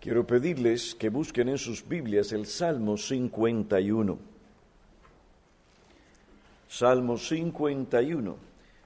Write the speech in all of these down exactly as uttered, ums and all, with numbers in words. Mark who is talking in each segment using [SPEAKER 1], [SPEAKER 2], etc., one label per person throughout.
[SPEAKER 1] Quiero pedirles que busquen en sus Biblias el Salmo cincuenta y uno. Salmo cincuenta y uno.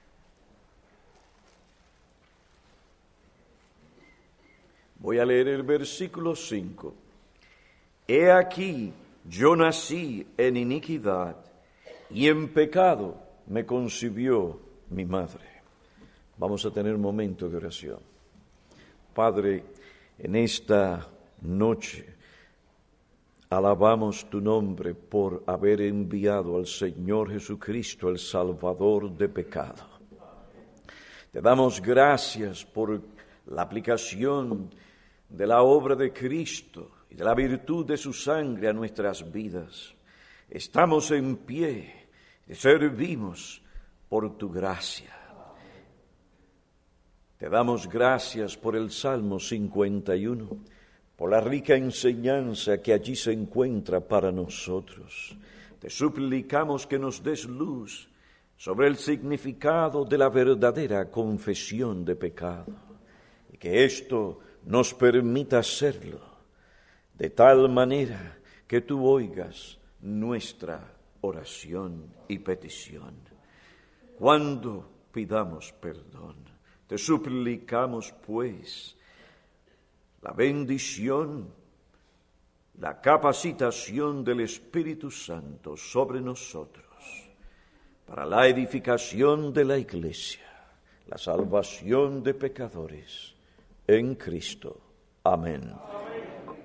[SPEAKER 1] Voy a leer el versículo cinco. He aquí, yo nací en iniquidad, y en pecado me concibió mi madre. Vamos a tener un momento de oración. Padre, en esta noche alabamos tu nombre por haber enviado al Señor Jesucristo, el Salvador de pecado. Te damos gracias por la aplicación de la obra de Cristo y de la virtud de su sangre a nuestras vidas. Estamos en pie, te servimos por tu gracia. Te damos gracias por el Salmo cincuenta y uno, por la rica enseñanza que allí se encuentra para nosotros. Te suplicamos que nos des luz sobre el significado de la verdadera confesión de pecado y que esto nos permita hacerlo de tal manera que tú oigas nuestra oración y petición. Cuando pidamos perdón, te suplicamos, pues, la bendición, la capacitación del Espíritu Santo sobre nosotros para la edificación de la Iglesia, la salvación de pecadores en Cristo. Amén. Amén.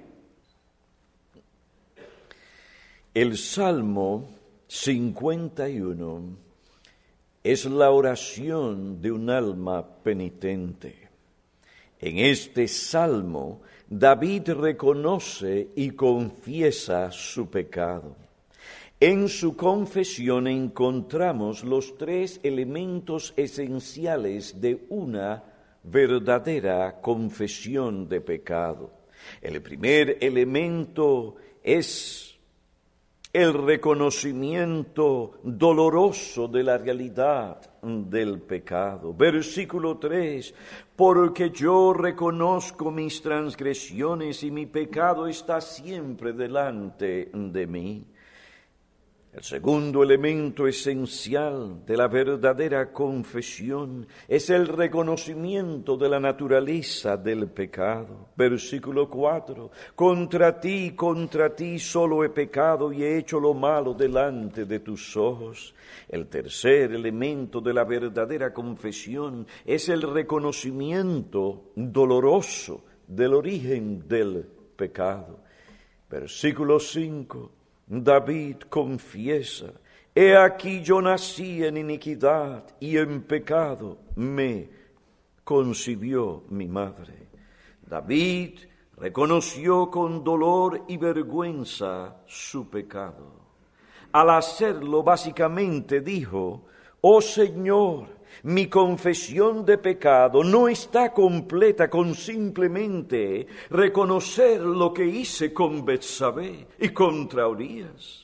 [SPEAKER 1] El Salmo cincuenta y uno es la oración de un alma penitente. En este salmo, David reconoce y confiesa su pecado. En su confesión encontramos los tres elementos esenciales de una verdadera confesión de pecado. El primer elemento es el reconocimiento doloroso de la realidad del pecado. Versículo tres, porque yo reconozco mis transgresiones y mi pecado está siempre delante de mí. El segundo elemento esencial de la verdadera confesión es el reconocimiento de la naturaleza del pecado. Versículo cuatro, contra ti, contra ti solo he pecado y he hecho lo malo delante de tus ojos. El tercer elemento de la verdadera confesión es el reconocimiento doloroso del origen del pecado. Versículo cinco, David confiesa, he aquí yo nací en iniquidad y en pecado me concibió mi madre. David reconoció con dolor y vergüenza su pecado. Al hacerlo, básicamente dijo, oh Señor, mi confesión de pecado no está completa con simplemente reconocer lo que hice con Betsabé y contra Urías.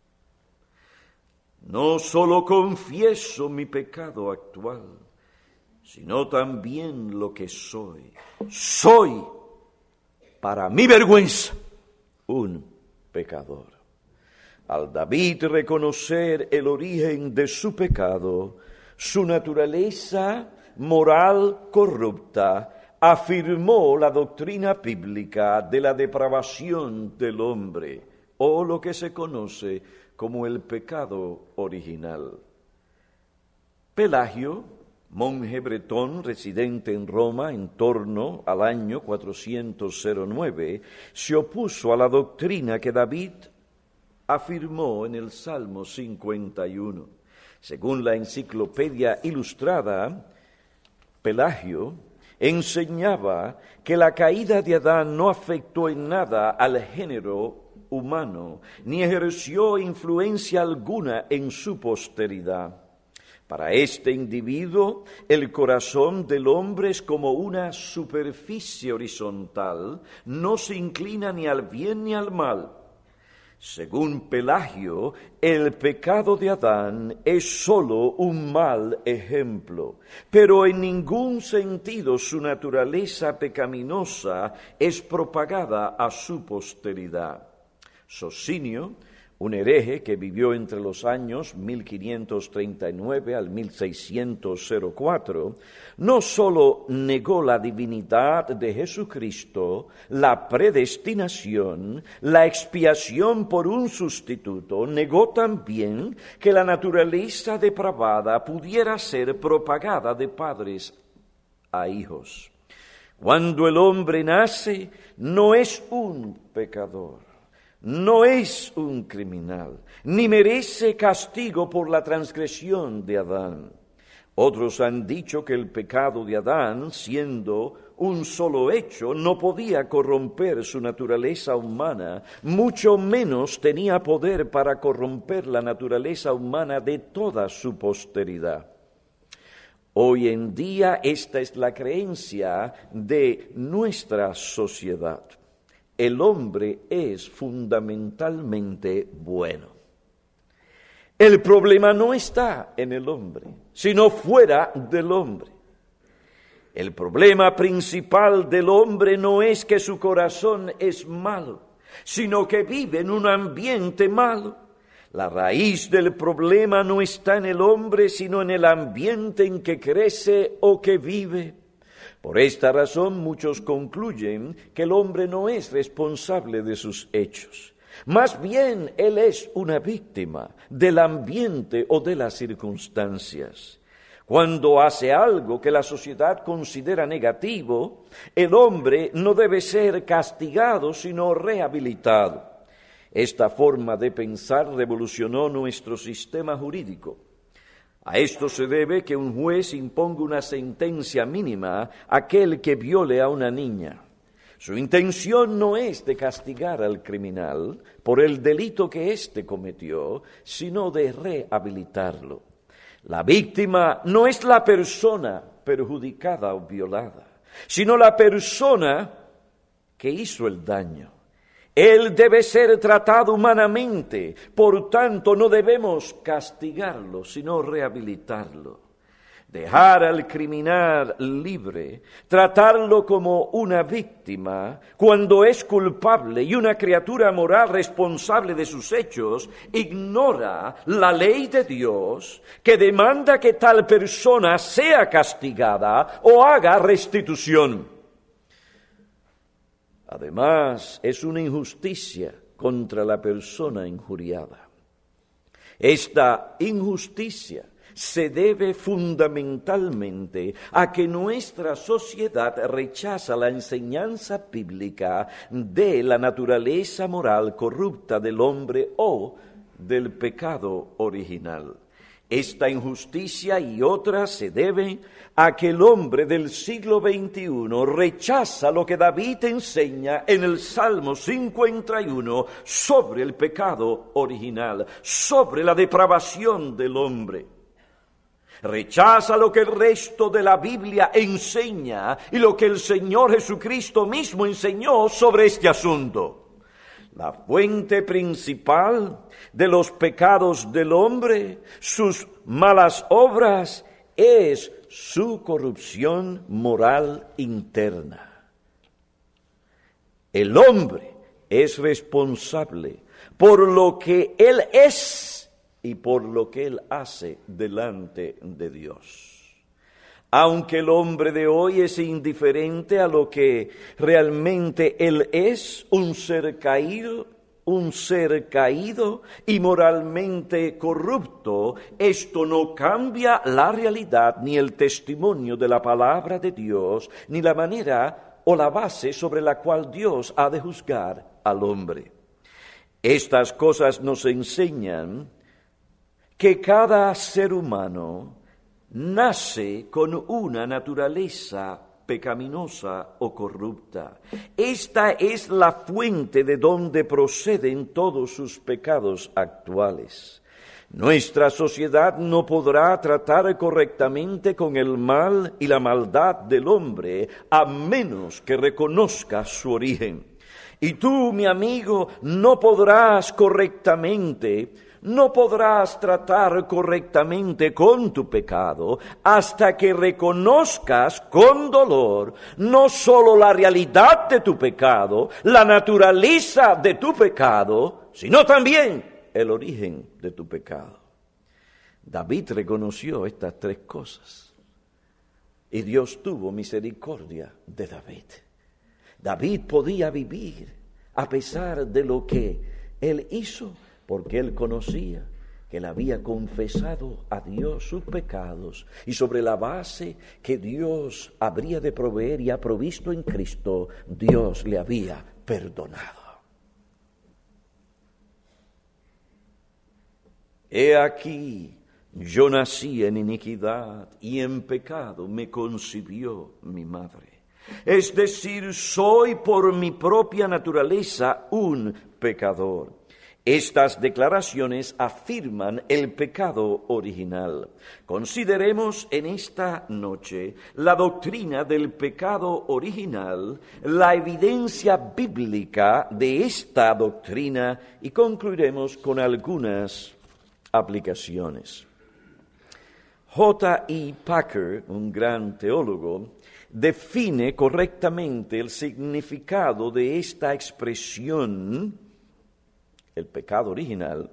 [SPEAKER 1] No solo confieso mi pecado actual, sino también lo que soy. Soy, para mi vergüenza, un pecador. Al David reconocer el origen de su pecado, su naturaleza moral corrupta, afirmó la doctrina bíblica de la depravación del hombre, o lo que se conoce como el pecado original. Pelagio, monje bretón residente en Roma en torno al año cuatrocientos nueve, se opuso a la doctrina que David afirmó en el Salmo cincuenta y uno. Según la Enciclopedia Ilustrada, Pelagio enseñaba que la caída de Adán no afectó en nada al género humano, ni ejerció influencia alguna en su posteridad. Para este individuo, el corazón del hombre es como una superficie horizontal, no se inclina ni al bien ni al mal, Según Pelagio, el pecado de Adán es sólo un mal ejemplo, pero en ningún sentido su naturaleza pecaminosa es propagada a su posteridad. Socinio, un hereje que vivió entre los años mil quinientos treinta y nueve al mil seiscientos cuatro, no sólo negó la divinidad de Jesucristo, la predestinación, la expiación por un sustituto, negó también que la naturaleza depravada pudiera ser propagada de padres a hijos. Cuando el hombre nace, no es un pecador. No es un criminal, ni merece castigo por la transgresión de Adán. Otros han dicho que el pecado de Adán, siendo un solo hecho, no podía corromper su naturaleza humana, mucho menos tenía poder para corromper la naturaleza humana de toda su posteridad. Hoy en día esta es la creencia de nuestra sociedad. El hombre es fundamentalmente bueno. El problema no está en el hombre, sino fuera del hombre. El problema principal del hombre no es que su corazón es malo, sino que vive en un ambiente malo. La raíz del problema no está en el hombre, sino en el ambiente en que crece o que vive. Por esta razón muchos concluyen que el hombre no es responsable de sus hechos. Más bien, él es una víctima del ambiente o de las circunstancias. Cuando hace algo que la sociedad considera negativo, el hombre no debe ser castigado, sino rehabilitado. Esta forma de pensar revolucionó nuestro sistema jurídico. A esto se debe que un juez imponga una sentencia mínima a aquel que viole a una niña. Su intención no es de castigar al criminal por el delito que éste cometió, sino de rehabilitarlo. La víctima no es la persona perjudicada o violada, sino la persona que hizo el daño. Él debe ser tratado humanamente, por tanto no debemos castigarlo, sino rehabilitarlo. Dejar al criminal libre, tratarlo como una víctima, cuando es culpable y una criatura moral responsable de sus hechos, ignora la ley de Dios que demanda que tal persona sea castigada o haga restitución. Además, es una injusticia contra la persona injuriada. Esta injusticia se debe fundamentalmente a que nuestra sociedad rechaza la enseñanza bíblica de la naturaleza moral corrupta del hombre o del pecado original. Esta injusticia y otras se deben a que el hombre del siglo veintiuno rechaza lo que David enseña en el Salmo cincuenta y uno sobre el pecado original, sobre la depravación del hombre. Rechaza lo que el resto de la Biblia enseña y lo que el Señor Jesucristo mismo enseñó sobre este asunto. La fuente principal de los pecados del hombre, sus malas obras, es su corrupción moral interna. El hombre es responsable por lo que él es y por lo que él hace delante de Dios. Aunque el hombre de hoy es indiferente a lo que realmente él es, un ser caído, un ser caído y moralmente corrupto, esto no cambia la realidad ni el testimonio de la palabra de Dios, ni la manera o la base sobre la cual Dios ha de juzgar al hombre. Estas cosas nos enseñan que cada ser humano nace con una naturaleza pecaminosa o corrupta. Esta es la fuente de donde proceden todos sus pecados actuales. Nuestra sociedad no podrá tratar correctamente con el mal y la maldad del hombre a menos que reconozca su origen. Y tú, mi amigo, no podrás correctamente, no podrás tratar correctamente con tu pecado hasta que reconozcas con dolor no solo la realidad de tu pecado, la naturaleza de tu pecado, sino también el origen de tu pecado. David reconoció estas tres cosas y Dios tuvo misericordia de David. David podía vivir a pesar de lo que él hizo, porque él conocía que él había confesado a Dios sus pecados y sobre la base que Dios habría de proveer y ha provisto en Cristo, Dios le había perdonado. He aquí, yo nací en iniquidad y en pecado me concibió mi madre. Es decir, soy por mi propia naturaleza un pecador. Estas declaraciones afirman el pecado original. Consideremos en esta noche la doctrina del pecado original, la evidencia bíblica de esta doctrina y concluiremos con algunas aplicaciones. J E Packer, un gran teólogo, define correctamente el significado de esta expresión, el pecado original,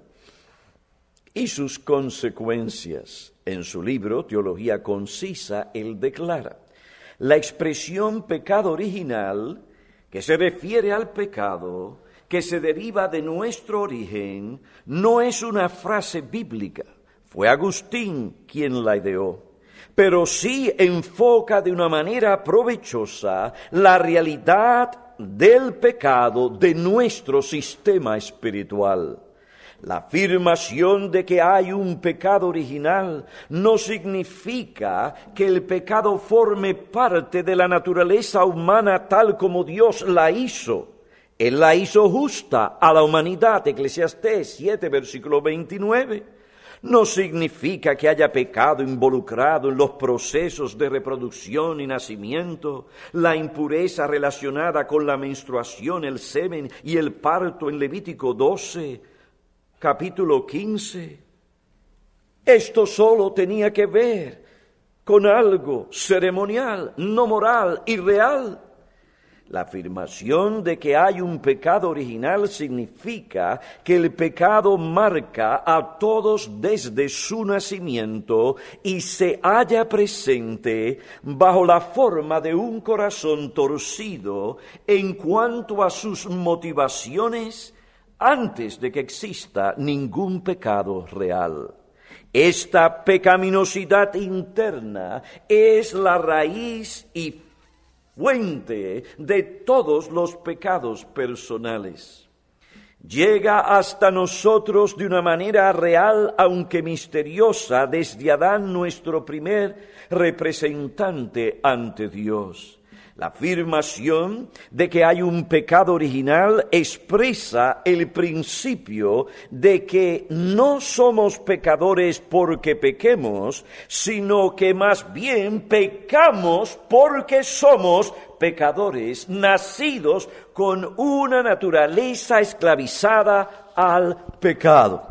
[SPEAKER 1] y sus consecuencias. En su libro, Teología Concisa, él declara: la expresión pecado original, que se refiere al pecado, que se deriva de nuestro origen, no es una frase bíblica. Fue Agustín quien la ideó, pero sí enfoca de una manera provechosa la realidad del pecado de nuestro sistema espiritual. La afirmación de que hay un pecado original no significa que el pecado forme parte de la naturaleza humana tal como Dios la hizo. Él la hizo justa a la humanidad, Eclesiastés siete, versículo veintinueve. No significa que haya pecado involucrado en los procesos de reproducción y nacimiento, la impureza relacionada con la menstruación, el semen y el parto en Levítico doce, capítulo quince. Esto solo tenía que ver con algo ceremonial, no moral y real. La afirmación de que hay un pecado original significa que el pecado marca a todos desde su nacimiento y se halla presente bajo la forma de un corazón torcido en cuanto a sus motivaciones antes de que exista ningún pecado real. Esta pecaminosidad interna es la raíz y fuente de todos los pecados personales. Llega hasta nosotros de una manera real, aunque misteriosa, desde Adán, nuestro primer representante ante Dios. La afirmación de que hay un pecado original expresa el principio de que no somos pecadores porque pequemos, sino que más bien pecamos porque somos pecadores, nacidos con una naturaleza esclavizada al pecado.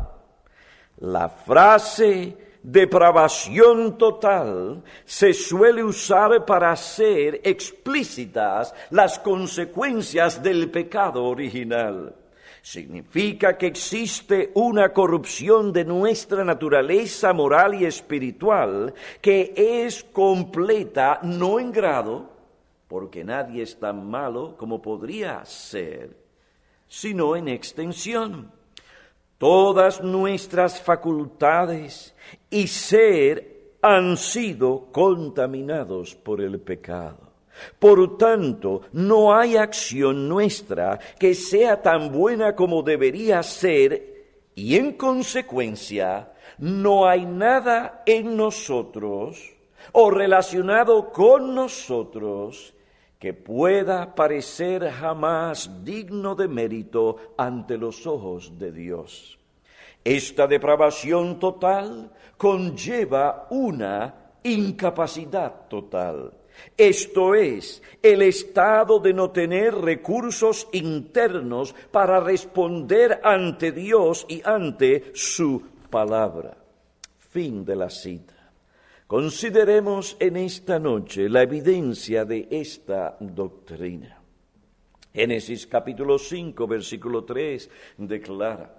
[SPEAKER 1] La frase depravación total se suele usar para hacer explícitas las consecuencias del pecado original. Significa que existe una corrupción de nuestra naturaleza moral y espiritual que es completa, no en grado, porque nadie es tan malo como podría ser, sino en extensión. Todas nuestras facultades y ser han sido contaminados por el pecado. Por tanto, no hay acción nuestra que sea tan buena como debería ser y, en consecuencia, no hay nada en nosotros o relacionado con nosotros que pueda parecer jamás digno de mérito ante los ojos de Dios. Esta depravación total conlleva una incapacidad total. esto es, el estado de no tener recursos internos para responder ante Dios y ante su palabra. Fin de la cita. Consideremos en esta noche la evidencia de esta doctrina. Génesis capítulo cinco, versículo tres, declara: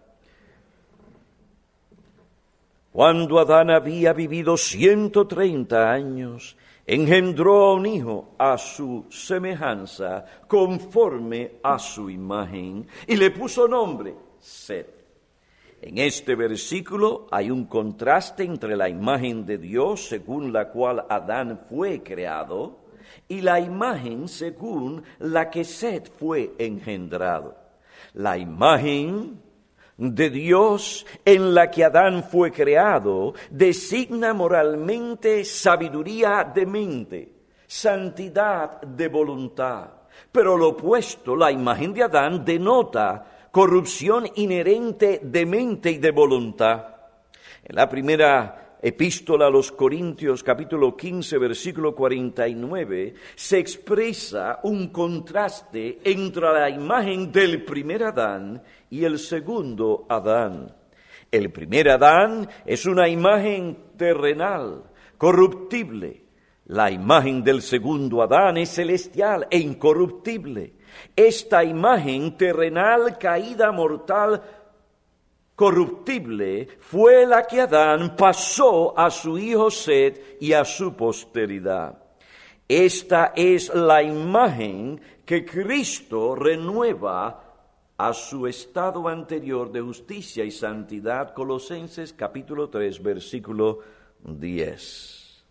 [SPEAKER 1] cuando Adán había vivido ciento treinta años, engendró a un hijo a su semejanza, conforme a su imagen, y le puso nombre Set. En este versículo hay un contraste entre la imagen de Dios, según la cual Adán fue creado, y la imagen según la que Set fue engendrado. La imagen de Dios en la que Adán fue creado designa moralmente sabiduría de mente, santidad de voluntad. Pero lo opuesto, la imagen de Adán, denota corrupción inherente de mente y de voluntad. En la primera epístola a los Corintios, capítulo quince, versículo cuarenta y nueve, se expresa un contraste entre la imagen del primer Adán y el segundo Adán. El primer Adán es una imagen terrenal, corruptible. La imagen del segundo Adán es celestial e incorruptible. Esta imagen terrenal, caída, mortal, corruptible, fue la que Adán pasó a su hijo Set y a su posteridad. Esta es la imagen que Cristo renueva a su estado anterior de justicia y santidad. Colosenses capítulo tres, versículo diez.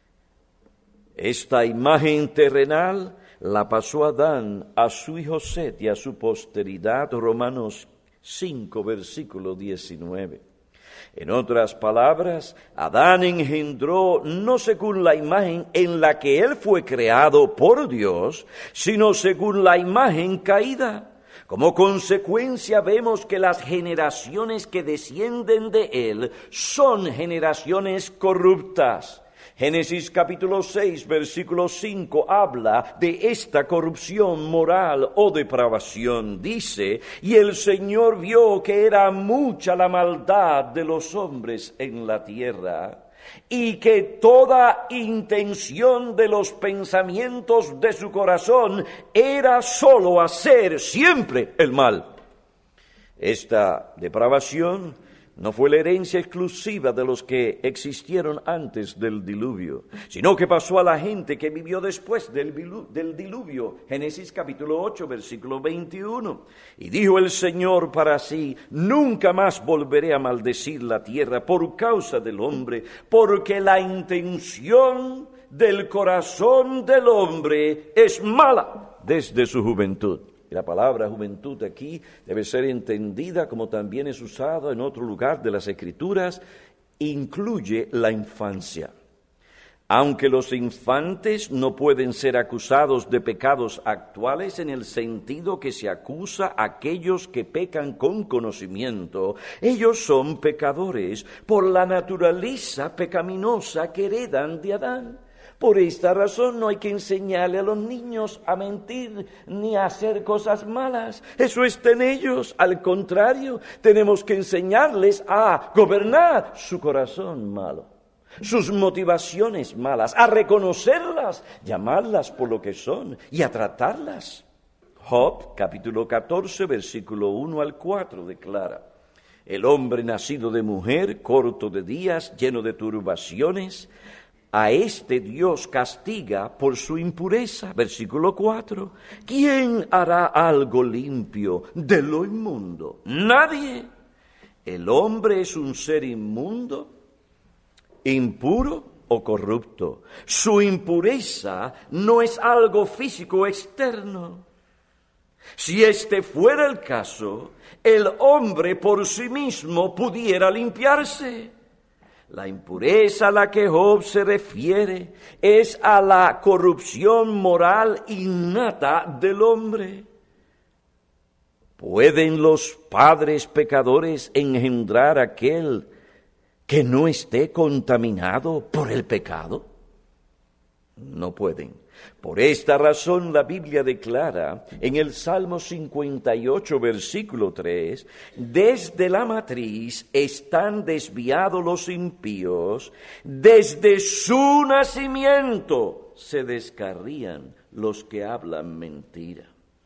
[SPEAKER 1] Esta imagen terrenal la pasó Adán a su hijo Set y a su posteridad. Romanos cinco, versículo diecinueve. En otras palabras, Adán engendró no según la imagen en la que él fue creado por Dios, sino según la imagen caída. Como consecuencia vemos que las generaciones que descienden de él son generaciones corruptas. Génesis capítulo seis, versículo cinco, habla de esta corrupción moral o depravación. Dice: y el Señor vio que era mucha la maldad de los hombres en la tierra, y que toda intención de los pensamientos de su corazón era solo hacer siempre el mal. Esta depravación no fue la herencia exclusiva de los que existieron antes del diluvio, sino que pasó a la gente que vivió después del, del diluvio. Génesis capítulo ocho, versículo veintiuno. Y dijo el Señor para sí: nunca más volveré a maldecir la tierra por causa del hombre, porque la intención del corazón del hombre es mala desde su juventud. Y la palabra juventud aquí debe ser entendida, como también es usada en otro lugar de las Escrituras, incluye la infancia. Aunque los infantes no pueden ser acusados de pecados actuales en el sentido que se acusa a aquellos que pecan con conocimiento, ellos son pecadores por la naturaleza pecaminosa que heredan de Adán. Por esta razón no hay que enseñarle a los niños a mentir ni a hacer cosas malas. Eso está en ellos. Al contrario, tenemos que enseñarles a gobernar su corazón malo, sus motivaciones malas, a reconocerlas, llamarlas por lo que son y a tratarlas. Job, capítulo catorce, versículo uno al cuatro, declara: el hombre nacido de mujer, corto de días, lleno de turbaciones, a este Dios castiga por su impureza. Versículo cuatro. ¿Quién hará algo limpio de lo inmundo? Nadie. El hombre es un ser inmundo, impuro o corrupto. Su impureza no es algo físico externo. Si este fuera el caso, el hombre por sí mismo pudiera limpiarse. La impureza a la que Job se refiere es a la corrupción moral innata del hombre. ¿Pueden los padres pecadores engendrar aquel que no esté contaminado por el pecado? No pueden. Por esta razón la Biblia declara en el Salmo cincuenta y ocho, versículo tres, desde la matriz están desviados los impíos, desde su nacimiento se descarrían los que hablan mentira.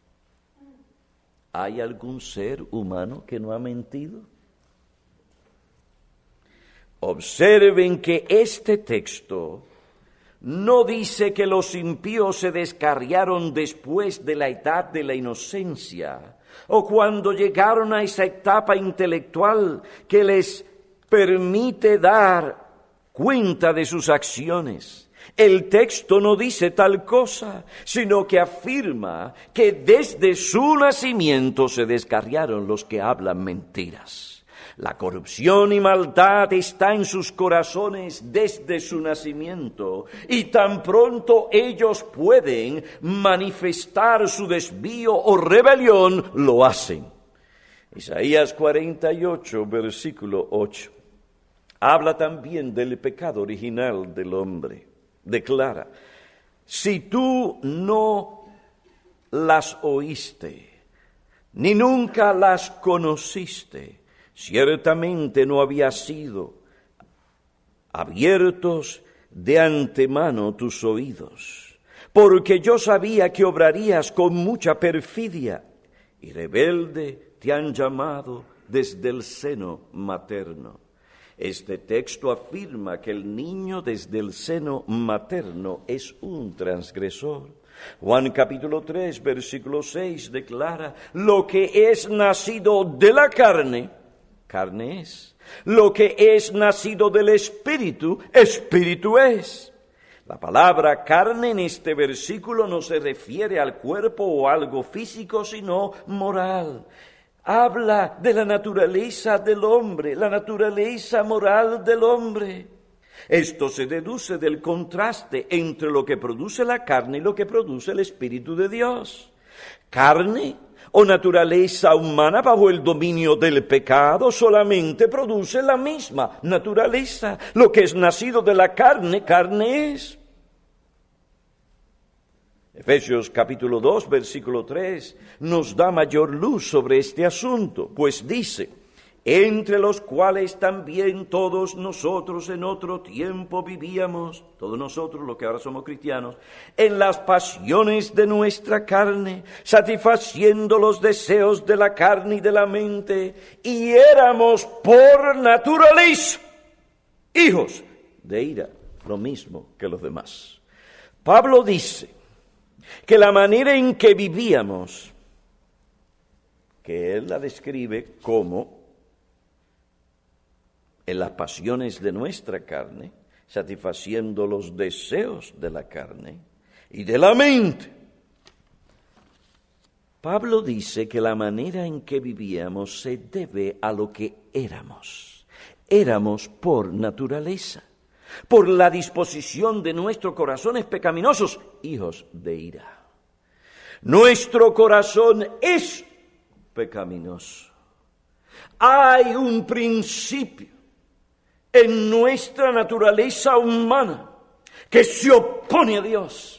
[SPEAKER 1] ¿Hay algún ser humano que no ha mentido? Observen que este texto no dice que los impíos se descarriaron después de la edad de la inocencia o cuando llegaron a esa etapa intelectual que les permite dar cuenta de sus acciones. El texto no dice tal cosa, sino que afirma que desde su nacimiento se descarriaron los que hablan mentiras. La corrupción y maldad está en sus corazones desde su nacimiento, y tan pronto ellos pueden manifestar su desvío o rebelión, lo hacen. Isaías cuarenta y ocho, versículo ocho, habla también del pecado original del hombre. Declara, si tú no las oíste, ni nunca las conociste, ciertamente no había sido abiertos de antemano tus oídos, porque yo sabía que obrarías con mucha perfidia, y rebelde te han llamado desde el seno materno. Este texto afirma que el niño desde el seno materno es un transgresor. Juan capítulo tres, versículo seis declara, lo que es nacido de la carne, carne es. Lo que es nacido del Espíritu, Espíritu es. La palabra carne en este versículo no se refiere al cuerpo o algo físico, sino moral. Habla de la naturaleza del hombre, la naturaleza moral del hombre. Esto se deduce del contraste entre lo que produce la carne y lo que produce el Espíritu de Dios. Carne o naturaleza humana bajo el dominio del pecado solamente produce la misma naturaleza. Lo que es nacido de la carne, carne es. Efesios capítulo dos, versículo tres, nos da mayor luz sobre este asunto, pues dice, entre los cuales también todos nosotros en otro tiempo vivíamos, todos nosotros los que ahora somos cristianos, en las pasiones de nuestra carne, satisfaciendo los deseos de la carne y de la mente, y éramos por naturaleza hijos de ira, lo mismo que los demás. Pablo dice que la manera en que vivíamos, que él la describe como en las pasiones de nuestra carne, satisfaciendo los deseos de la carne y de la mente. Pablo dice que la manera en que vivíamos se debe a lo que éramos. Éramos por naturaleza, por la disposición de nuestros corazones pecaminosos, hijos de ira. Nuestro corazón es pecaminoso. Hay un principio en nuestra naturaleza humana que se opone a Dios.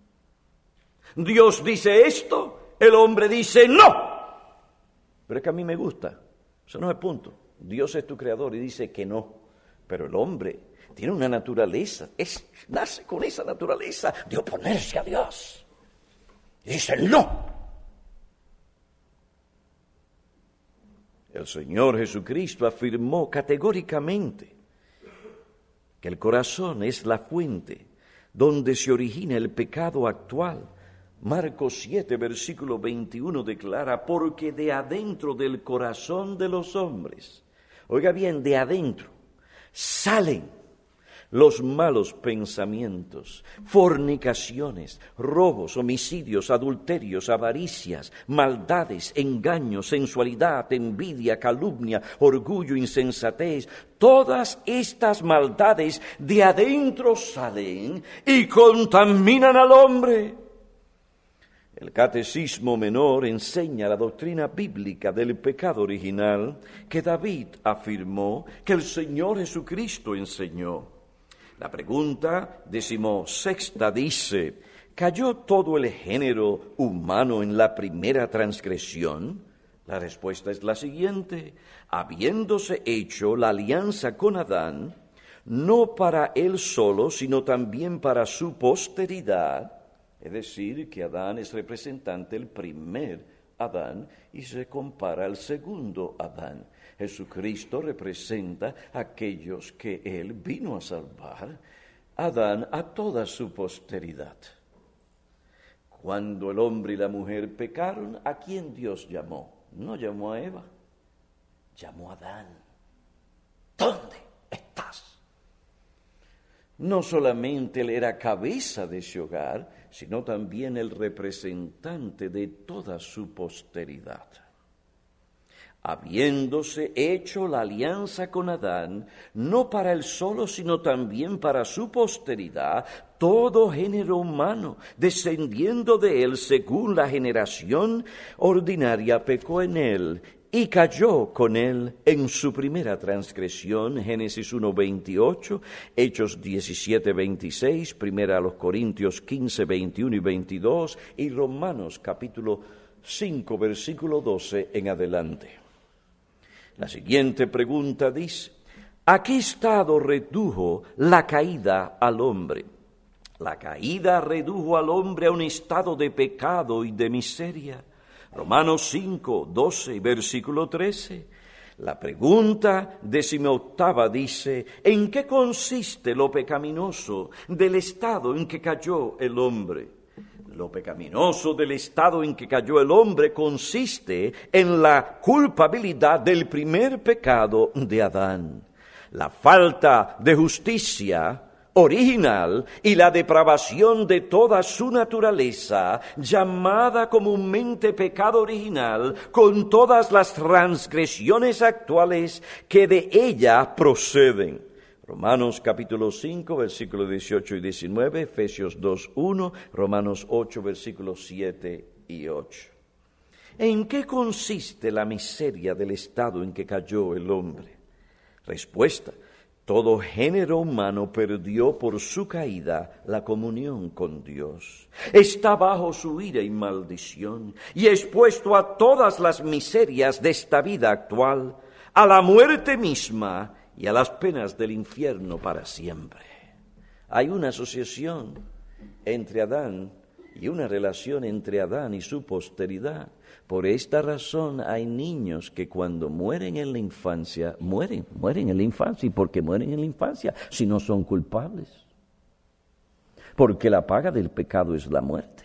[SPEAKER 1] Dios dice esto, el hombre dice no. Pero es que a mí me gusta. Eso no es el punto. Dios es tu creador y dice que no. Pero el hombre tiene una naturaleza, es, nace con esa naturaleza de oponerse a Dios. Y dice no. El Señor Jesucristo afirmó categóricamente que el corazón es la fuente donde se origina el pecado actual. Marcos siete, versículo veintiuno declara, porque de adentro del corazón de los hombres, oiga bien, de adentro, salen los malos pensamientos, fornicaciones, robos, homicidios, adulterios, avaricias, maldades, engaños, sensualidad, envidia, calumnia, orgullo, insensatez. Todas estas maldades de adentro salen y contaminan al hombre. El Catecismo Menor enseña la doctrina bíblica del pecado original que David afirmó, que el Señor Jesucristo enseñó. La pregunta decimosexta dice, ¿cayó todo el género humano en la primera transgresión? La respuesta es la siguiente: habiéndose hecho la alianza con Adán, no para él solo, sino también para su posteridad, es decir, que Adán es representante del primer Adán y se compara al segundo Adán. Jesucristo representa a aquellos que él vino a salvar, Adán a toda su posteridad. Cuando el hombre y la mujer pecaron, ¿a quién Dios llamó? No llamó a Eva, llamó a Adán. ¿Dónde estás? No solamente él era cabeza de ese hogar, sino también el representante de toda su posteridad. Habiéndose hecho la alianza con Adán, no para él solo, sino también para su posteridad, todo género humano, descendiendo de él según la generación ordinaria, pecó en él y cayó con él en su primera transgresión. Génesis uno veintiocho, Hechos diecisiete veintiséis, Primera a los Corintios quince veintiuno y veintidós y Romanos capítulo cinco, versículo doce en adelante. La siguiente pregunta dice, ¿a qué estado redujo la caída al hombre? La caída redujo al hombre a un estado de pecado y de miseria. Romanos cinco, doce y versículo trece. La pregunta decimoctava dice, ¿en qué consiste lo pecaminoso del estado en que cayó el hombre? Lo pecaminoso del estado en que cayó el hombre consiste en la culpabilidad del primer pecado de Adán, la falta de justicia original y la depravación de toda su naturaleza, llamada comúnmente pecado original, con todas las transgresiones actuales que de ella proceden. Romanos capítulo cinco, versículos dieciocho y diecinueve, Efesios dos, uno, Romanos ocho, versículos siete y ocho. ¿En qué consiste la miseria del estado en que cayó el hombre? Respuesta: todo género humano perdió por su caída la comunión con Dios. Está bajo su ira y maldición y expuesto a todas las miserias de esta vida actual, a la muerte misma y a las penas del infierno para siempre. Hay una asociación entre Adán y una relación entre Adán y su posteridad. Por esta razón hay niños que cuando mueren en la infancia, mueren, mueren en la infancia. ¿Y por qué mueren en la infancia? Si no son culpables. Porque la paga del pecado es la muerte.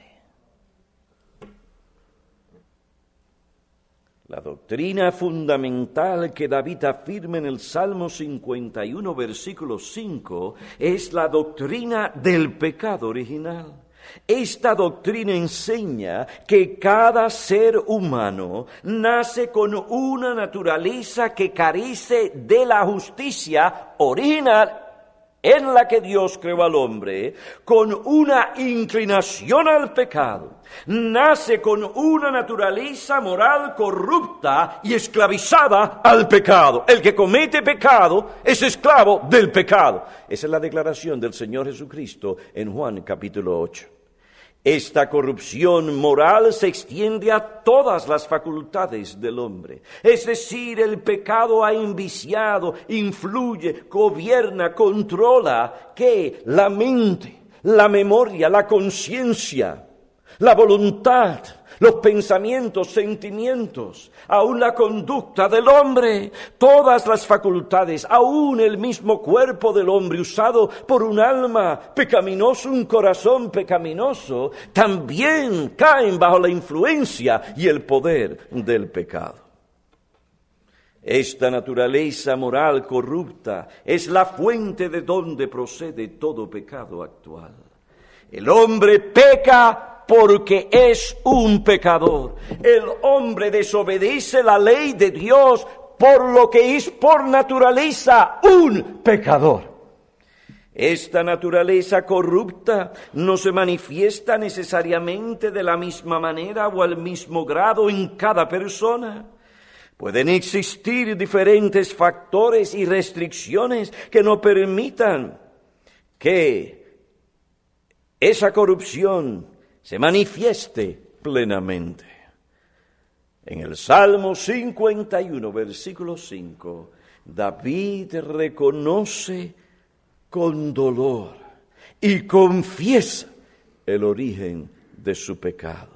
[SPEAKER 1] La doctrina fundamental que David afirma en el Salmo cincuenta y uno, versículo cinco, es la doctrina del pecado original. Esta doctrina enseña que cada ser humano nace con una naturaleza que carece de la justicia original en la que Dios creó al hombre, con una inclinación al pecado. Nace con una naturaleza moral corrupta y esclavizada al pecado. El que comete pecado es esclavo del pecado. Esa es la declaración del Señor Jesucristo en Juan capítulo ocho. Esta corrupción moral se extiende a todas las facultades del hombre. Es decir, el pecado ha enviciado, influye, gobierna, controla, ¿qué? La mente, la memoria, la conciencia, la voluntad, los pensamientos, sentimientos, aún la conducta del hombre, todas las facultades, aún el mismo cuerpo del hombre usado por un alma pecaminosa, un corazón pecaminoso, también caen bajo la influencia y el poder del pecado. Esta naturaleza moral corrupta es la fuente de donde procede todo pecado actual. El hombre peca porque es un pecador. El hombre desobedece la ley de Dios por lo que es por naturaleza un pecador. Esta naturaleza corrupta no se manifiesta necesariamente de la misma manera o al mismo grado en cada persona. Pueden existir diferentes factores y restricciones que no permitan que esa corrupción se manifieste plenamente. En el Salmo cincuenta y uno, versículo cinco, David reconoce con dolor y confiesa el origen de su pecado.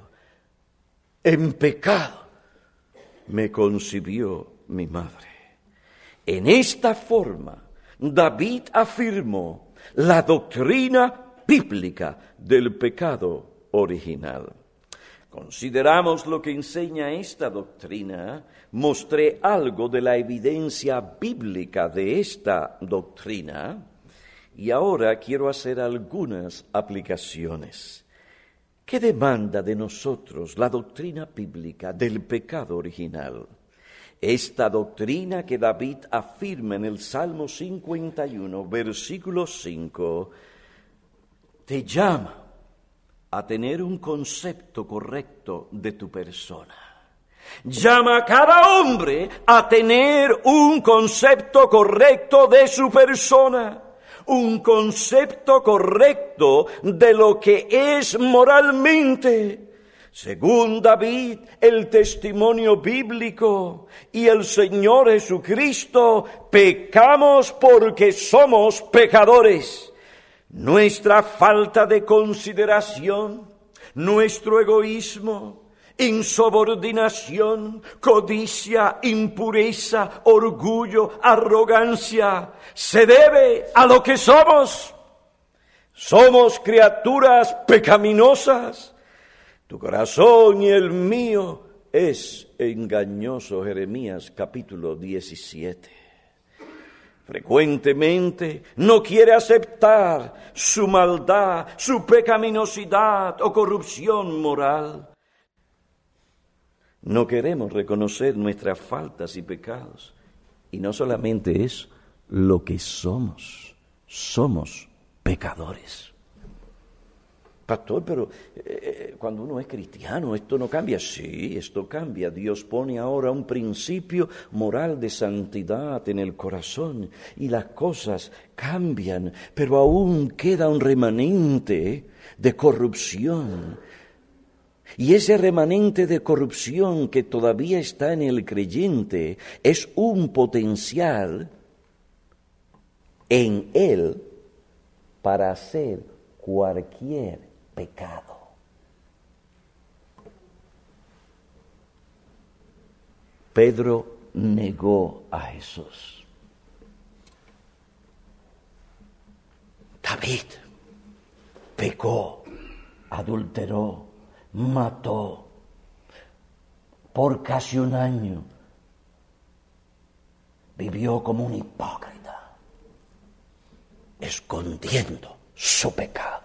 [SPEAKER 1] En pecado me concibió mi madre. En esta forma, David afirmó la doctrina bíblica del pecado original. Consideramos lo que enseña esta doctrina, mostré algo de la evidencia bíblica de esta doctrina y ahora quiero hacer algunas aplicaciones. ¿Qué demanda de nosotros la doctrina bíblica del pecado original? Esta doctrina que David afirma en el Salmo cincuenta y uno, versículo cinco, te llama a tener un concepto correcto de tu persona. Llama a cada hombre a tener un concepto correcto de su persona, un concepto correcto de lo que es moralmente. Según David, el testimonio bíblico y el Señor Jesucristo, pecamos porque somos pecadores. Nuestra falta de consideración, nuestro egoísmo, insubordinación, codicia, impureza, orgullo, arrogancia, se debe a lo que somos. Somos criaturas pecaminosas. Tu corazón y el mío es engañoso. Jeremías capítulo diecisiete. Frecuentemente no quiere aceptar su maldad, su pecaminosidad o corrupción moral. No queremos reconocer nuestras faltas y pecados. Y no solamente es lo que somos, somos pecadores. Pastor, pero eh, cuando uno es cristiano, ¿esto no cambia? Sí, esto cambia. Dios pone ahora un principio moral de santidad en el corazón y las cosas cambian, pero aún queda un remanente de corrupción. Y ese remanente de corrupción que todavía está en el creyente es un potencial en él para hacer cualquier pecado. Pedro negó a Jesús. David pecó, adulteró, mató por casi un año. Vivió como un hipócrita, escondiendo su pecado.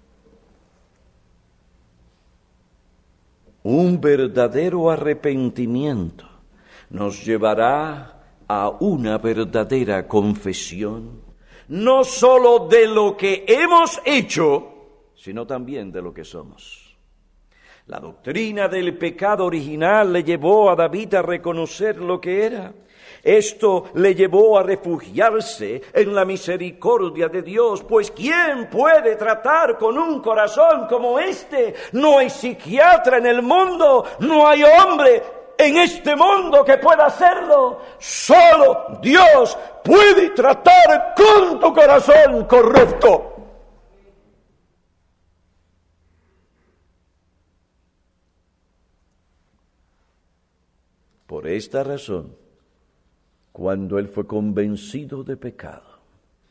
[SPEAKER 1] Un verdadero arrepentimiento nos llevará a una verdadera confesión, no solo de lo que hemos hecho, sino también de lo que somos. La doctrina del pecado original le llevó a David a reconocer lo que era. Esto le llevó a refugiarse en la misericordia de Dios, pues ¿quién puede tratar con un corazón como este? No hay psiquiatra en el mundo, no hay hombre en este mundo que pueda hacerlo. Solo Dios puede tratar con tu corazón corrupto. Por esta razón, cuando él fue convencido de pecado,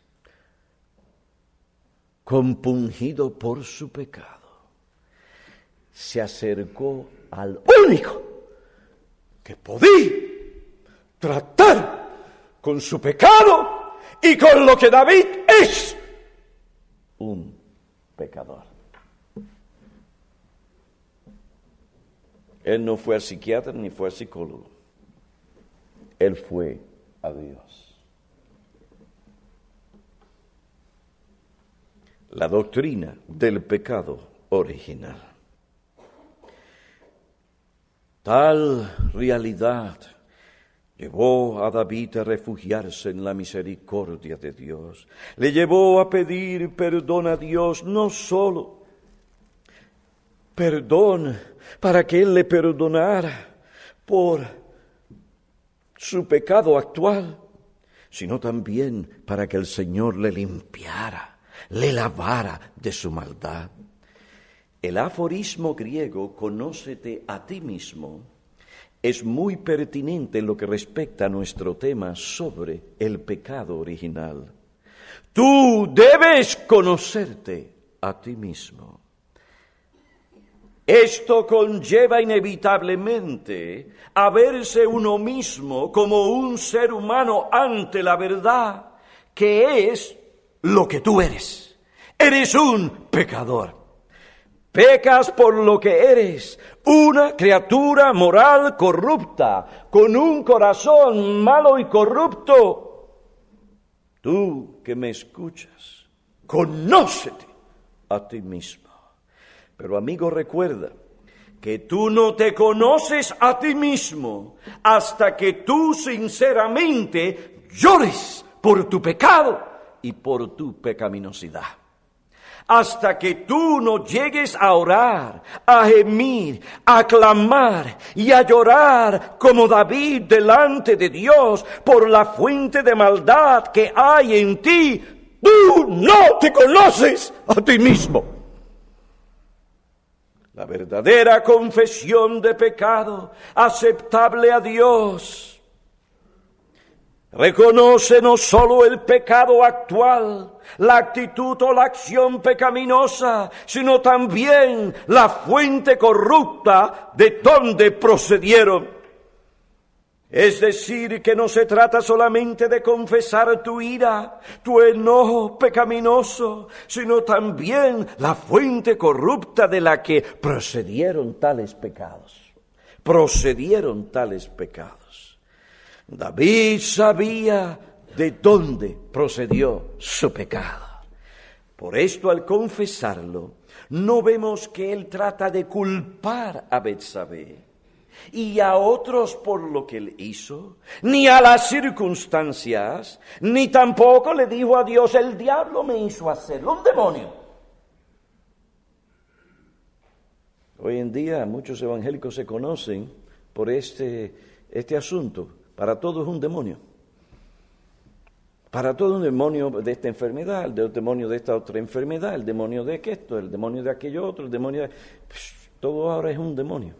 [SPEAKER 1] compungido por su pecado, se acercó al único que podía tratar con su pecado y con lo que David es, un pecador. Él no fue al psiquiatra ni fue al psicólogo. Él fue a Dios. La doctrina del pecado original. Tal realidad Llevó a David a refugiarse en la misericordia de Dios. Le llevó a pedir perdón a Dios, no solo perdón para que Él le perdonara por su pecado actual, sino también para que el Señor le limpiara, le lavara de su maldad. El aforismo griego, conócete a ti mismo, es muy pertinente en lo que respecta a nuestro tema sobre el pecado original. Tú debes conocerte a ti mismo. Esto conlleva inevitablemente a verse uno mismo como un ser humano ante la verdad, que es lo que tú eres. Eres un pecador. Pecas por lo que eres, una criatura moral corrupta, con un corazón malo y corrupto. Tú que me escuchas, conócete a ti mismo. Pero amigo, recuerda que tú no te conoces a ti mismo hasta que tú sinceramente llores por tu pecado y por tu pecaminosidad. Hasta que tú no llegues a orar, a gemir, a clamar y a llorar como David delante de Dios por la fuente de maldad que hay en ti, tú no te conoces a ti mismo. La verdadera confesión de pecado, aceptable a Dios, reconoce no solo el pecado actual, la actitud o la acción pecaminosa, sino también la fuente corrupta de donde procedieron. Es decir, que no se trata solamente de confesar tu ira, tu enojo pecaminoso, sino también la fuente corrupta de la que procedieron tales pecados. Procedieron tales pecados. David sabía de dónde procedió su pecado. Por esto, al confesarlo, no vemos que él trata de culpar a Betsabé y a otros por lo que él hizo, ni a las circunstancias, ni tampoco le dijo a Dios, el diablo me hizo hacerlo, un demonio. Hoy en día muchos evangélicos se conocen por este, este asunto. Para todo es un demonio. Para todo un demonio de esta enfermedad, el de- demonio de esta otra enfermedad, el demonio de esto, el demonio de aquello otro, el demonio de... Pues, todo ahora es un demonio.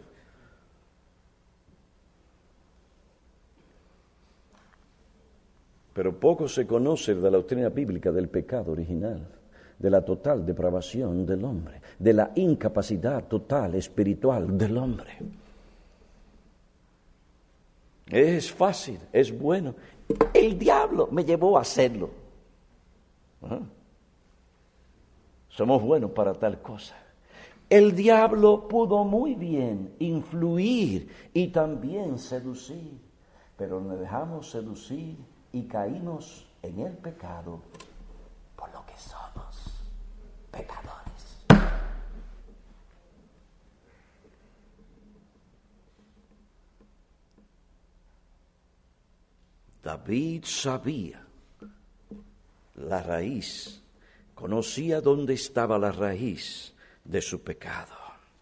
[SPEAKER 1] Pero poco se conoce de la doctrina bíblica del pecado original, de la total depravación del hombre, de la incapacidad total espiritual del hombre. Es fácil, es bueno. El diablo me llevó a hacerlo. ¿Ah? Somos buenos para tal cosa. El diablo pudo muy bien influir y también seducir, pero nos dejamos seducir y caímos en el pecado por lo que somos, pecadores. David sabía la raíz, conocía dónde estaba la raíz de su pecado.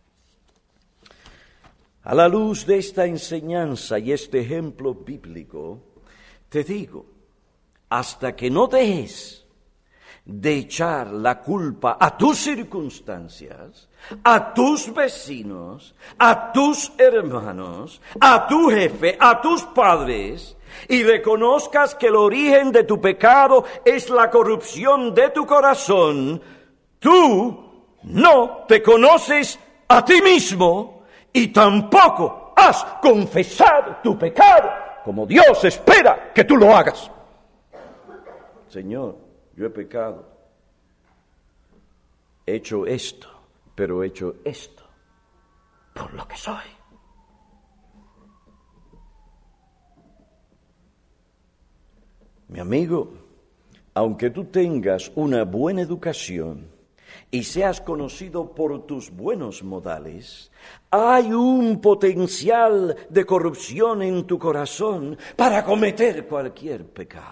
[SPEAKER 1] A la luz de esta enseñanza y este ejemplo bíblico, te digo, hasta que no dejes de echar la culpa a tus circunstancias, a tus vecinos, a tus hermanos, a tu jefe, a tus padres, y reconozcas que el origen de tu pecado es la corrupción de tu corazón, tú no te conoces a ti mismo y tampoco has confesado tu pecado como Dios espera que tú lo hagas. Señor, yo he pecado, he hecho esto, pero he hecho esto por lo que soy. Mi amigo, aunque tú tengas una buena educación y seas conocido por tus buenos modales, hay un potencial de corrupción en tu corazón para cometer cualquier pecado.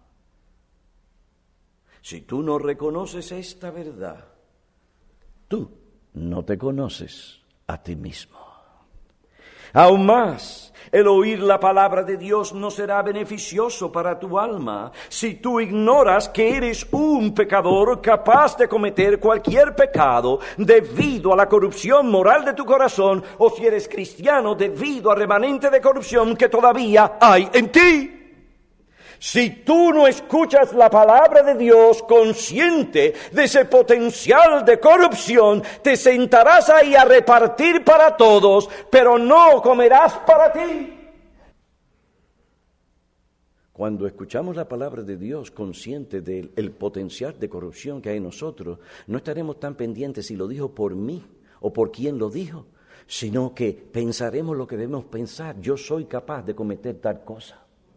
[SPEAKER 1] Si tú no reconoces esta verdad, tú no te conoces a ti mismo. Aún más, el oír la palabra de Dios no será beneficioso para tu alma si tú ignoras que eres un pecador capaz de cometer cualquier pecado debido a la corrupción moral de tu corazón, o si eres cristiano debido al remanente de corrupción que todavía hay en ti. Si tú no escuchas la palabra de Dios consciente de ese potencial de corrupción, te sentarás ahí a repartir para todos, pero no comerás para ti. Cuando escuchamos la palabra de Dios consciente del el potencial de corrupción que hay en nosotros, no estaremos tan pendientes si lo dijo por mí o por quién lo dijo, sino que pensaremos lo que debemos pensar. Yo soy capaz de cometer tal cosa.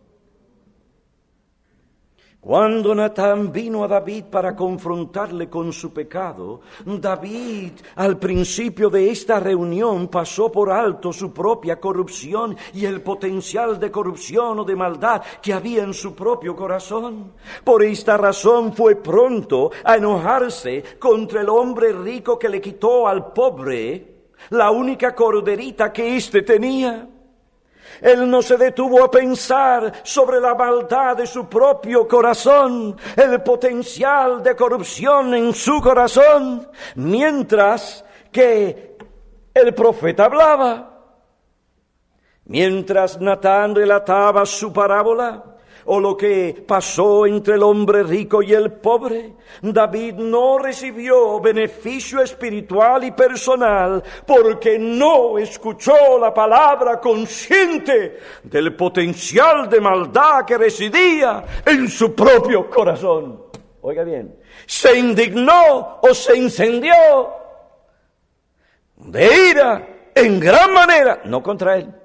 [SPEAKER 1] Cuando Natán vino a David para confrontarle con su pecado, David al principio de esta reunión pasó por alto su propia corrupción y el potencial de corrupción o de maldad que había en su propio corazón. Por esta razón fue pronto a enojarse contra el hombre rico que le quitó al pobre la única corderita que éste tenía. Él no se detuvo a pensar sobre la maldad de su propio corazón, el potencial de corrupción en su corazón, mientras que el profeta hablaba. Mientras Natán relataba su parábola, o lo que pasó entre el hombre rico y el pobre, David no recibió beneficio espiritual y personal porque no escuchó la palabra consciente del potencial de maldad que residía en su propio corazón. Oiga bien, se indignó o se incendió de ira en gran manera, no contra él,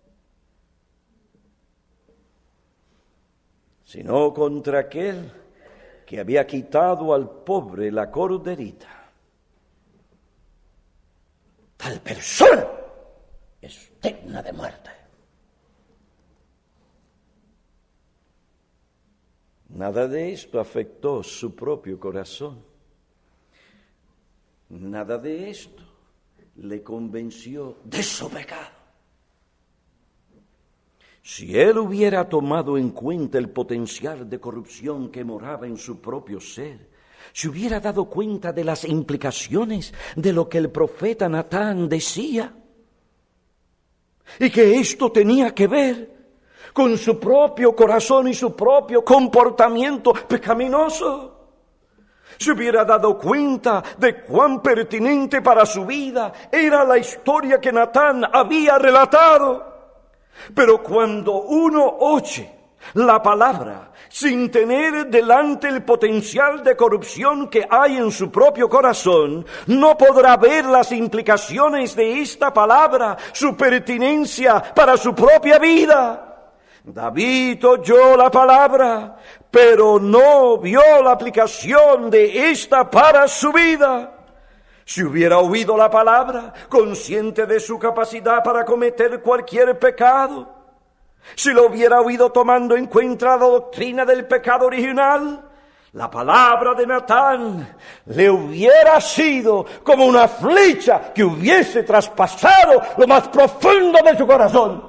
[SPEAKER 1] sino contra aquel que había quitado al pobre la corderita. Tal persona es digna de muerte. Nada de esto afectó su propio corazón. Nada de esto le convenció de su pecado. Si él hubiera tomado en cuenta el potencial de corrupción que moraba en su propio ser, se hubiera dado cuenta de las implicaciones de lo que el profeta Natán decía, y que esto tenía que ver con su propio corazón y su propio comportamiento pecaminoso. Se hubiera dado cuenta de cuán pertinente para su vida era la historia que Natán había relatado. Pero cuando uno oye la palabra sin tener delante el potencial de corrupción que hay en su propio corazón, no podrá ver las implicaciones de esta palabra, su pertinencia para su propia vida. David oyó la palabra, pero no vio la aplicación de esta para su vida. Si hubiera oído la palabra, consciente de su capacidad para cometer cualquier pecado, si lo hubiera oído tomando en cuenta la doctrina del pecado original, la palabra de Natán le hubiera sido como una flecha que hubiese traspasado lo más profundo de su corazón.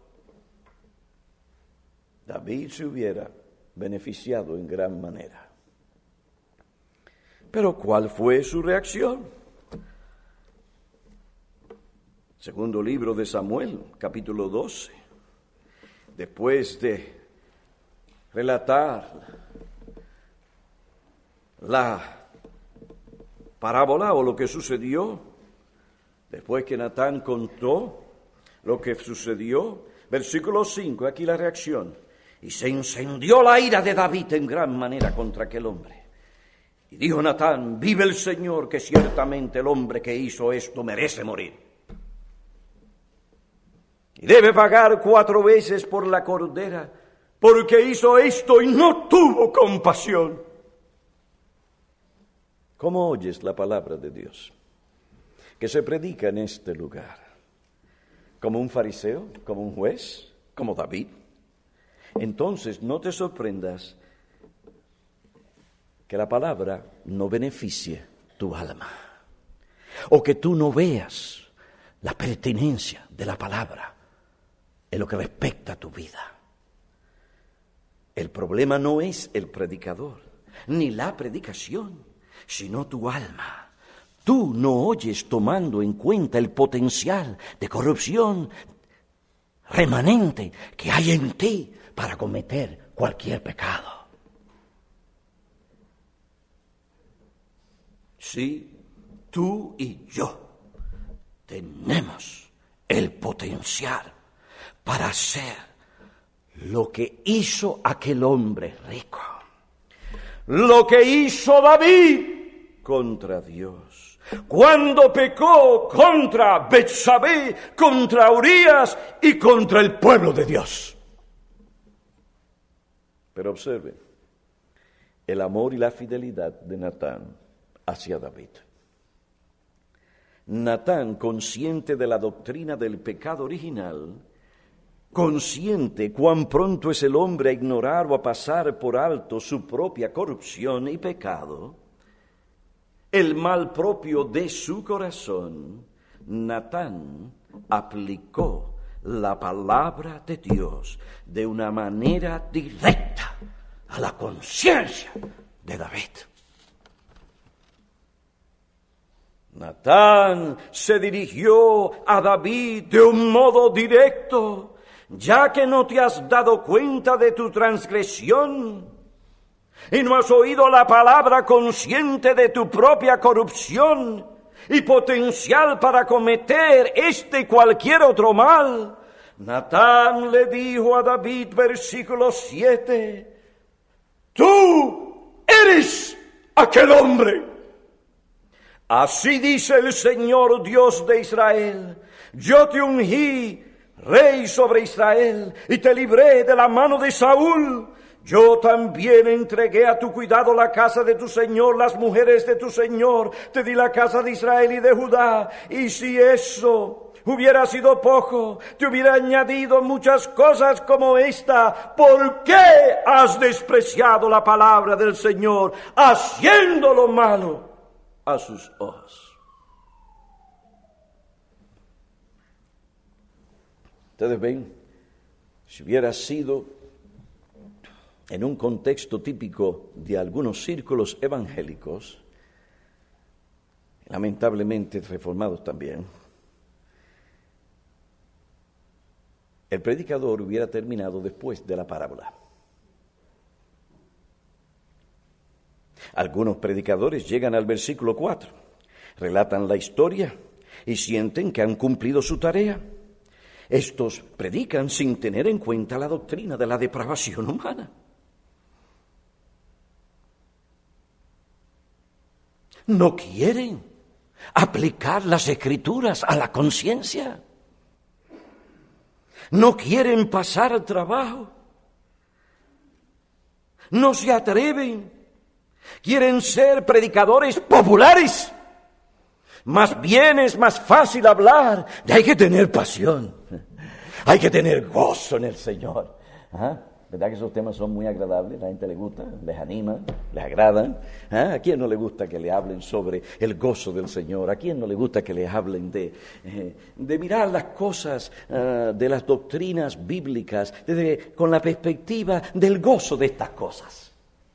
[SPEAKER 1] David se hubiera beneficiado en gran manera. Pero ¿cuál fue su reacción? Segundo libro de Samuel, capítulo doce. Después de relatar la parábola o lo que sucedió, después que Natán contó lo que sucedió, versículo cinco, aquí la reacción. Y se encendió la ira de David en gran manera contra aquel hombre. Y dijo Natán, vive el Señor, que ciertamente el hombre que hizo esto merece morir. Y debe pagar cuatro veces por la cordera, porque hizo esto y no tuvo compasión. ¿Cómo oyes la palabra de Dios que se predica en este lugar? ¿Como un fariseo? ¿Como un juez? ¿Como David? Entonces no te sorprendas que la palabra no beneficie tu alma, o que tú no veas la pertinencia de la palabra en lo que respecta a tu vida. El problema no es el predicador, ni la predicación, sino tu alma. Tú no oyes tomando en cuenta el potencial de corrupción remanente que hay en ti para cometer cualquier pecado. Sí, tú y yo tenemos el potencial para hacer lo que hizo aquel hombre rico, lo que hizo David contra Dios, cuando pecó contra Betsabé, contra Urías y contra el pueblo de Dios. Pero observen el amor y la fidelidad de Natán hacia David. Natán, consciente de la doctrina del pecado original, consciente cuán pronto es el hombre a ignorar o a pasar por alto su propia corrupción y pecado, el mal propio de su corazón, Natán aplicó la palabra de Dios de una manera directa a la conciencia de David. Natán se dirigió a David de un modo directo, ya que no te has dado cuenta de tu transgresión y no has oído la palabra consciente de tu propia corrupción y potencial para cometer este y cualquier otro mal. Natán le dijo a David, versículo siete, tú eres aquel hombre. Así dice el Señor Dios de Israel, yo te ungí rey sobre Israel y te libré de la mano de Saúl. Yo también entregué a tu cuidado la casa de tu Señor, las mujeres de tu Señor, te di la casa de Israel y de Judá. Y si eso hubiera sido poco, te hubiera añadido muchas cosas como esta. ¿Por qué has despreciado la palabra del Señor, haciendo lo malo a sus ojos? Ustedes ven, si hubiera sido en un contexto típico de algunos círculos evangélicos, lamentablemente reformados también, el predicador hubiera terminado después de la parábola. Algunos predicadores llegan al versículo cuatro, relatan la historia y sienten que han cumplido su tarea. Estos predican sin tener en cuenta la doctrina de la depravación humana. No quieren aplicar las Escrituras a la conciencia. No quieren pasar al trabajo. No se atreven. Quieren ser predicadores populares. Más bien es más fácil hablar. Hay que tener pasión. Hay que tener gozo en el Señor. ¿Ah? ¿Verdad que esos temas son muy agradables? La gente le gusta, les anima, les agradan. ¿Ah? ¿A quién no le gusta que le hablen sobre el gozo del Señor? ¿A quién no le gusta que le hablen de, eh, de mirar las cosas, uh, de las doctrinas bíblicas, desde, con la perspectiva del gozo de estas cosas?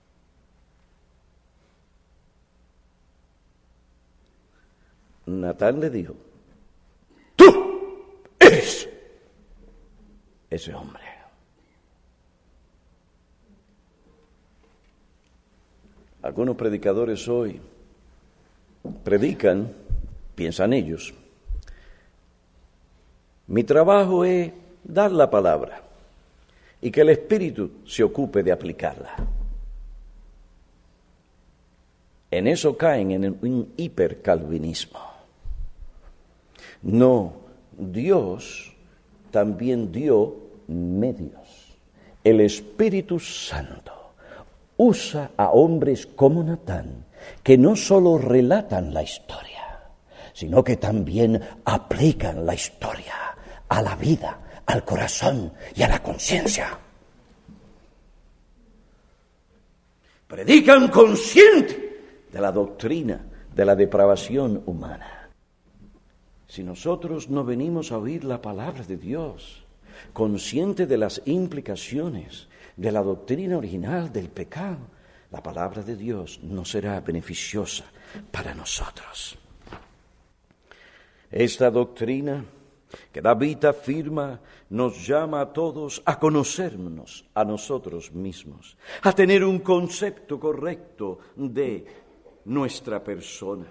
[SPEAKER 1] Natán le dijo, tú eres ese hombre. Algunos predicadores hoy predican, piensan ellos, mi trabajo es dar la palabra y que el Espíritu se ocupe de aplicarla. En eso caen en un hipercalvinismo. No, Dios también dio medios. El Espíritu Santo usa a hombres como Natán
[SPEAKER 2] que no solo relatan la historia, sino que también aplican la historia a la vida, al corazón y a la conciencia. Predican consciente de la doctrina de la depravación humana. Si nosotros no venimos a oír la palabra de Dios, consciente de las implicaciones de la doctrina original del pecado, la palabra de Dios no será beneficiosa para nosotros. Esta doctrina que David afirma nos llama a todos a conocernos a nosotros mismos, a tener un concepto correcto de nuestra persona.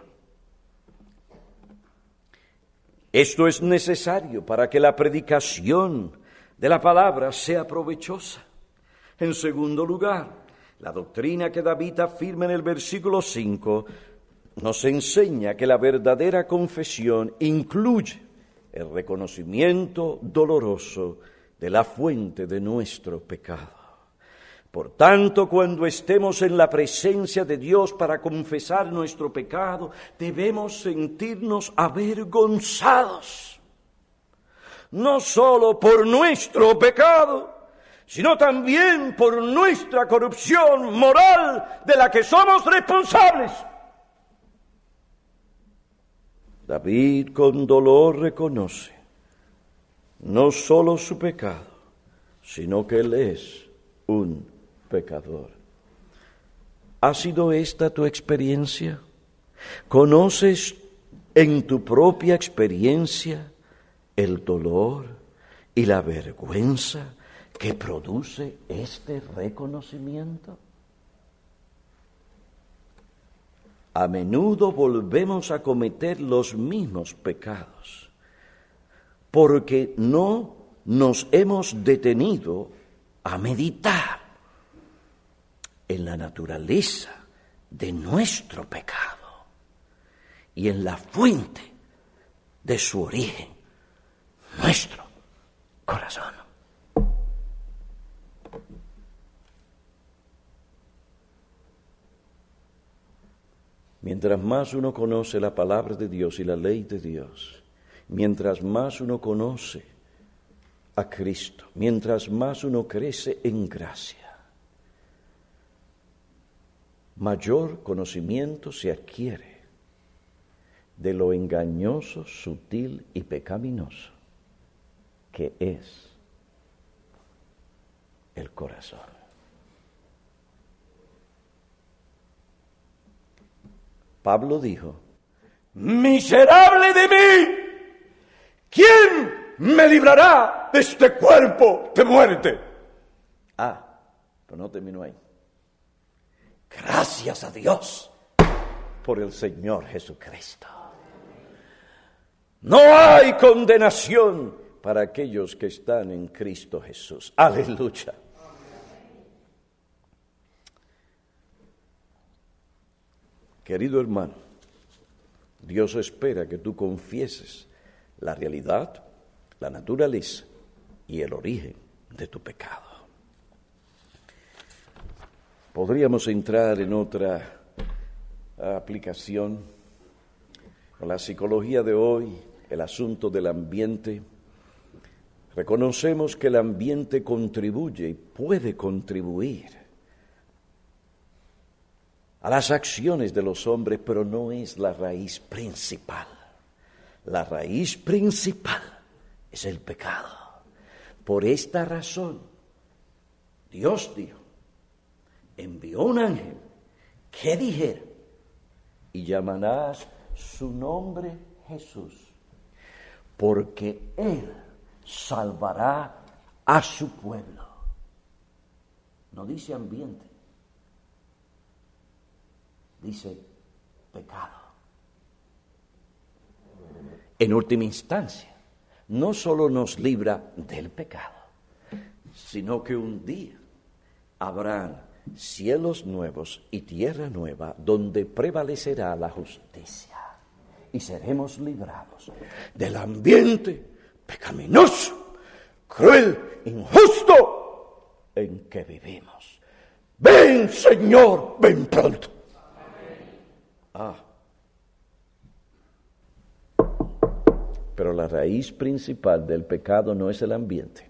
[SPEAKER 2] Esto es necesario para que la predicación de la palabra sea provechosa. En segundo lugar, la doctrina que David afirma en el versículo cinco nos enseña que la verdadera confesión incluye el reconocimiento doloroso de la fuente de nuestro pecado. Por tanto, cuando estemos en la presencia de Dios para confesar nuestro pecado, debemos sentirnos avergonzados, no solo por nuestro pecado, sino también por nuestra corrupción moral de la que somos responsables. David con dolor reconoce no solo su pecado, sino que él es un pecador. ¿Ha sido esta tu experiencia? ¿Conoces en tu propia experiencia el dolor y la vergüenza que produce este reconocimiento? A menudo volvemos a cometer los mismos pecados, porque no nos hemos detenido a meditar en la naturaleza de nuestro pecado y en la fuente de su origen, nuestro corazón. Mientras más uno conoce la palabra de Dios y la ley de Dios, mientras más uno conoce a Cristo, mientras más uno crece en gracia, mayor conocimiento se adquiere de lo engañoso, sutil y pecaminoso que es el corazón. Pablo dijo, miserable de mí, ¿quién me librará de este cuerpo de muerte? Ah, pero no terminó ahí. Gracias a Dios por el Señor Jesucristo. No hay condenación para aquellos que están en Cristo Jesús. Aleluya. Querido hermano, Dios espera que tú confieses la realidad, la naturaleza y el origen de tu pecado. Podríamos entrar en otra aplicación. Con la psicología de hoy, el asunto del ambiente. Reconocemos que el ambiente contribuye y puede contribuir a las acciones de los hombres, pero no es la raíz principal. La raíz principal es el pecado. Por esta razón, Dios dijo, envió un ángel que dijera, y llamarás su nombre Jesús, porque Él salvará a su pueblo. No dice ambiente, dice pecado. En última instancia, no solo nos libra del pecado, sino que un día habrá cielos nuevos y tierra nueva donde prevalecerá la justicia y seremos librados del ambiente pecaminoso, cruel, injusto en que vivimos. Ven, Señor, ven pronto.
[SPEAKER 1] Ah. Pero la raíz principal del pecado no es el ambiente,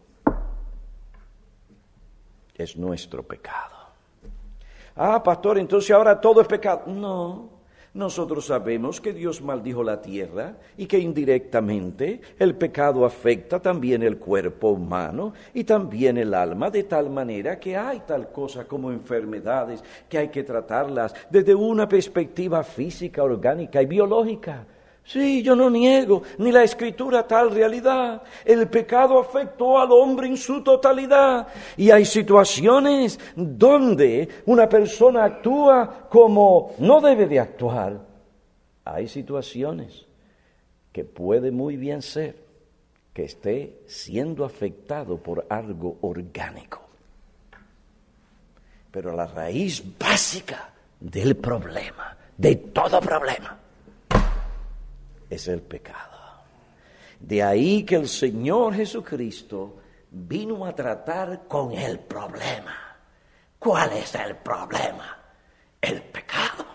[SPEAKER 1] es nuestro pecado. Ah, pastor, entonces ahora todo es pecado. No, nosotros sabemos que Dios maldijo la tierra y que indirectamente el pecado afecta también el cuerpo humano y también el alma, de tal manera que hay tal cosa como enfermedades que hay que tratarlas desde una perspectiva física, orgánica y biológica. Sí, yo no niego, ni la Escritura tal realidad. El pecado afectó al hombre en su totalidad. Y hay situaciones donde una persona actúa como no debe de actuar. Hay situaciones que puede muy bien ser que esté siendo afectado por algo orgánico. Pero la raíz básica del problema, de todo problema, es el pecado. De ahí que el Señor Jesucristo vino a tratar con el problema. ¿Cuál es el problema? El pecado.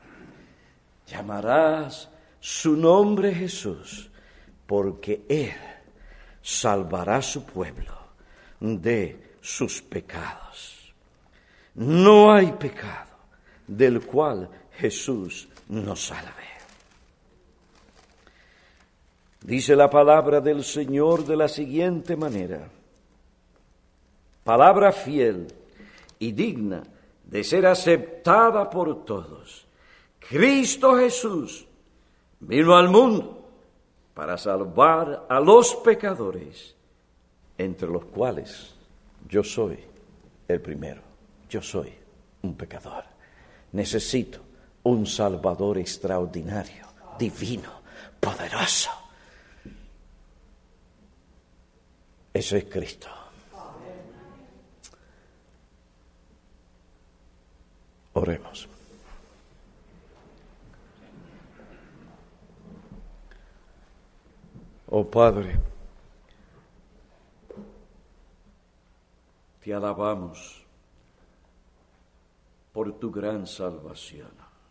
[SPEAKER 1] Llamarás su nombre Jesús, porque Él salvará a su pueblo de sus pecados. No hay pecado del cual Jesús no salve. Dice la palabra del Señor de la siguiente manera: palabra fiel y digna de ser aceptada por todos. Cristo Jesús vino al mundo para salvar a los pecadores, entre los cuales yo soy el primero. Yo soy un pecador. Necesito un Salvador extraordinario, divino, poderoso. Eso es Cristo. Oremos. Oh Padre, te alabamos por tu gran salvación.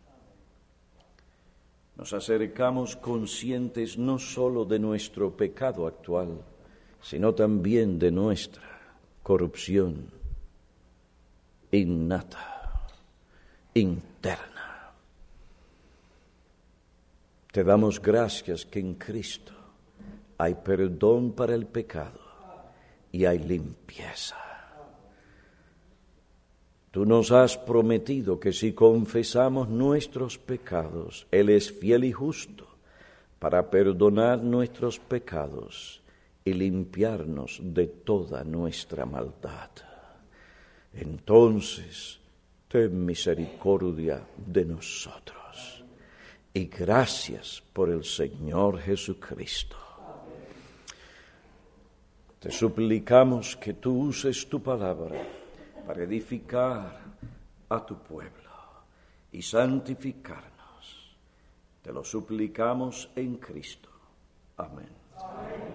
[SPEAKER 1] Nos acercamos conscientes no solo de nuestro pecado actual, sino también de nuestra corrupción innata, interna. Te damos gracias que en Cristo hay perdón para el pecado y hay limpieza. Tú nos has prometido que si confesamos nuestros pecados, Él es fiel y justo para perdonar nuestros pecados y limpiarnos de toda nuestra maldad. Entonces, ten misericordia de nosotros. Y gracias por el Señor Jesucristo. Te suplicamos que tú uses tu palabra para edificar a tu pueblo y santificarnos. Te lo suplicamos en Cristo. Amén. Amén.